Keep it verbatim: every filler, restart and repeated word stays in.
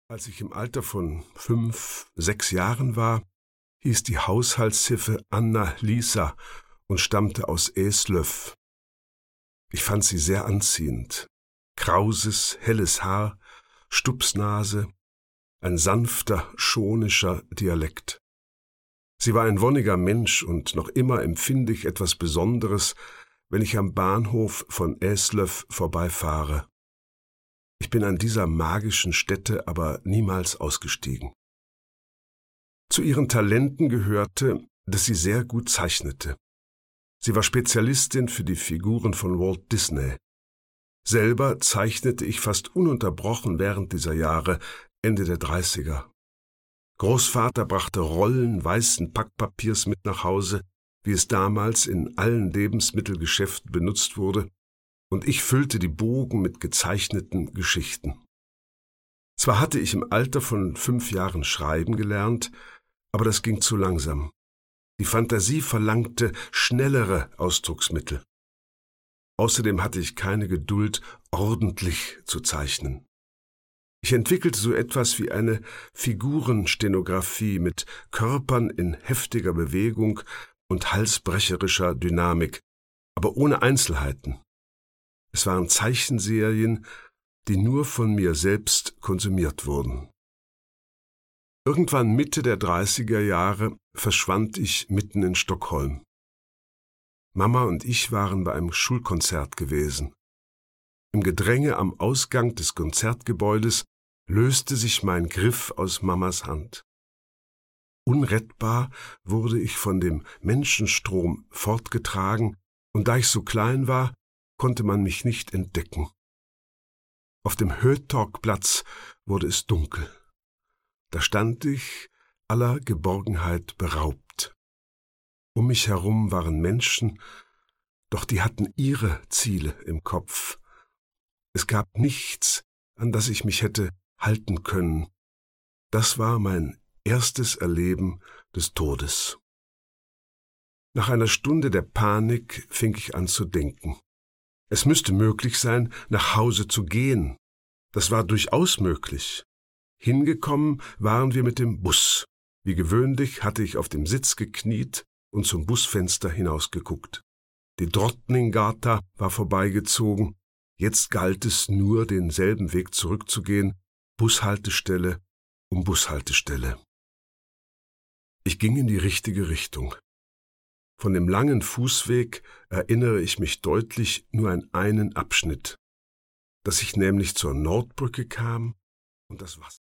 Als ich im Alter von fünf, sechs Jahren war, hieß die Haushaltshilfe Anna-Lisa und stammte aus Eslöv. Ich fand sie sehr anziehend. Krauses, helles Haar, Stupsnase, ein sanfter, schonischer Dialekt. Sie war ein wonniger Mensch und noch immer empfinde ich etwas Besonderes, wenn ich am Bahnhof von Eslöv vorbeifahre. Ich bin an dieser magischen Stätte aber niemals ausgestiegen. Zu ihren Talenten gehörte, dass sie sehr gut zeichnete. Sie war Spezialistin für die Figuren von Walt Disney. Selber zeichnete ich fast ununterbrochen während dieser Jahre, Ende der dreißiger. Großvater brachte Rollen weißen Packpapiers mit nach Hause, wie es damals in allen Lebensmittelgeschäften benutzt wurde, und ich füllte die Bogen mit gezeichneten Geschichten. Zwar hatte ich im Alter von fünf Jahren schreiben gelernt, aber das ging zu langsam. Die Fantasie verlangte schnellere Ausdrucksmittel. Außerdem hatte ich keine Geduld, ordentlich zu zeichnen. Ich entwickelte so etwas wie eine Figurenstenografie mit Körpern in heftiger Bewegung und halsbrecherischer Dynamik, aber ohne Einzelheiten. Es waren Zeichenserien, die nur von mir selbst konsumiert wurden. Irgendwann Mitte der dreißiger Jahre verschwand ich mitten in Stockholm. Mama und ich waren bei einem Schulkonzert gewesen. Im Gedränge am Ausgang des Konzertgebäudes löste sich mein Griff aus Mamas Hand. Unrettbar wurde ich von dem Menschenstrom fortgetragen, und da ich so klein war, konnte man mich nicht entdecken. Auf dem Hötorgplatz wurde es dunkel. Da stand ich, aller Geborgenheit beraubt. Um mich herum waren Menschen, doch die hatten ihre Ziele im Kopf. Es gab nichts, an das ich mich hätte halten können. Das war mein erstes Erleben des Todes. Nach einer Stunde der Panik fing ich an zu denken. Es müsste möglich sein, nach Hause zu gehen. Das war durchaus möglich. Hingekommen waren wir mit dem Bus. Wie gewöhnlich hatte ich auf dem Sitz gekniet und zum Busfenster hinausgeguckt. Die Drottninggata war vorbeigezogen. Jetzt galt es nur, denselben Weg zurückzugehen, Bushaltestelle um Bushaltestelle. Ich ging in die richtige Richtung. Von dem langen Fußweg erinnere ich mich deutlich nur an einen Abschnitt, dass ich nämlich zur Nordbrücke kam und das Wasser.